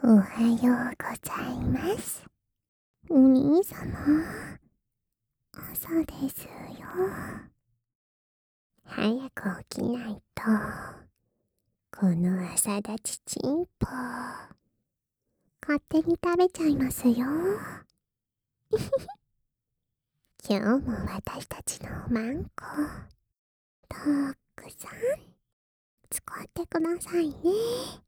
おはようございます。お兄様、朝ですよ。早く起きないと、この朝立ちチンポ、勝手に食べちゃいますよ。今日も私たちのおまんこ、たくさん使ってくださいね。